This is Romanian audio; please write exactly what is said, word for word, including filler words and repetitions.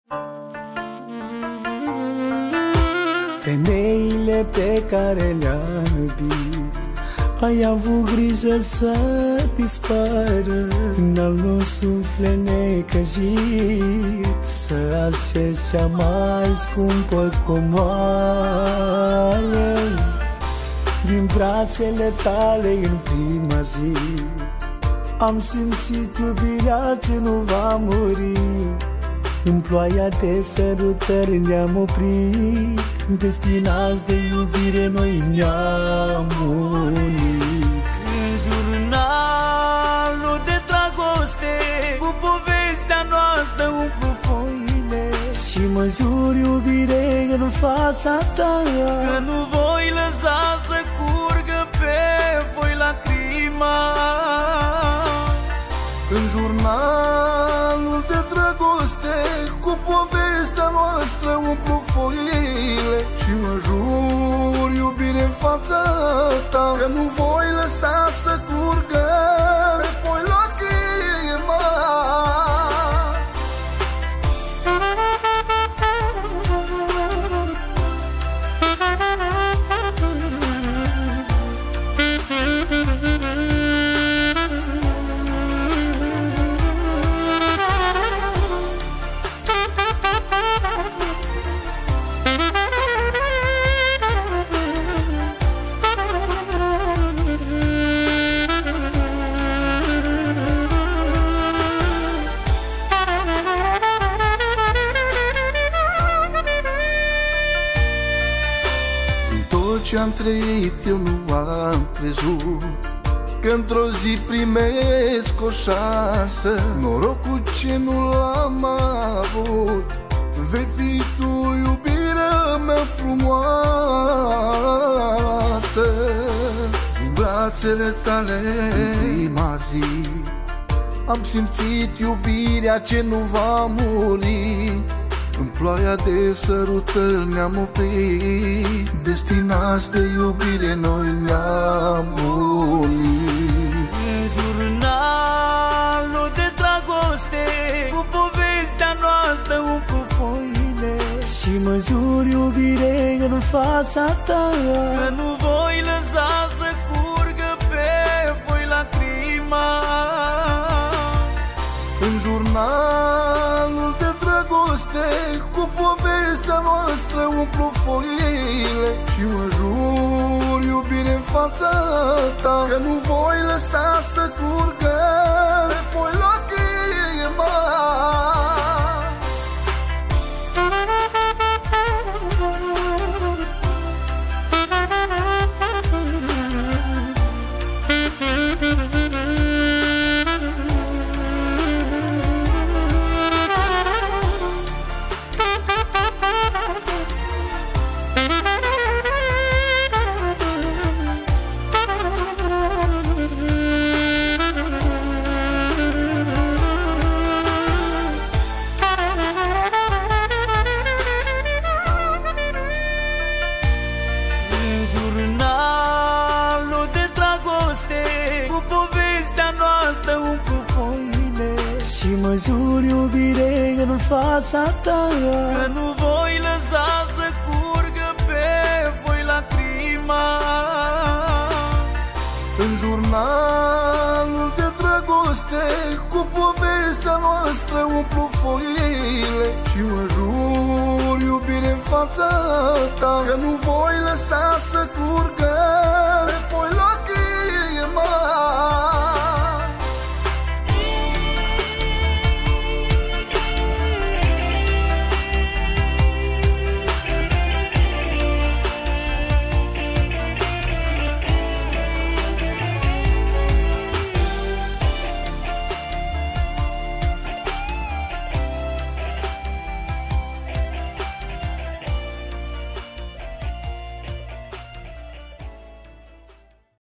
Femeile pe care le-am iubit, ai avut grijă să dispară în-al meu suflet necăjit, să așezi cea mai scumpă comoară din brațele tale în prima zi. Am simțit iubirea ce nu va muri, în ploaia de sărutări ne-am oprit, destinați de iubire noi ne-am unit. În jurnalul de dragoste, cu povestea noastră umplu foile, și mă jur iubire în fața ta, că nu voi lăsa să curgă pe voi lacrima. În jurnalul de dragoste, cu povestea noastră umplu foile, și mă jur iubire în fața ta, că nu voi lăsa să curgă pe foi lacrima. Ce-am trăit eu nu am crezut că într-o zi primesc o șansă. Norocul ce nu l-am avut, vei fi tu iubirea mea frumoasă. În brațele tale în prima zi am simțit iubirea ce nu va muri, în ploaia de sărutări ne-am oprit, destinați de iubire noi ne-am unit. În jurnalul de dragoste, cu povestea noastră umplu foile, și mă jur iubire în fața ta, că nu voi lăsa să curgă pe voi lacrima. În jurnalul de dragoste, cu povestea noastră umplu foile, și mă jur iubire în fața ta, că nu voi lăsa să curgă pe foi lacrima. Jurnalul de dragoste, cu povestea noastră umplu foile, și mă jur iubire în fața ta, că nu voi lăsa să curgă pe voi lacrima. În jurnalul de dragoste, cu povestea noastră umplu foile, și mă jur iubire în fața ta, că nu voi lăsa să curgă pe foi lacrima.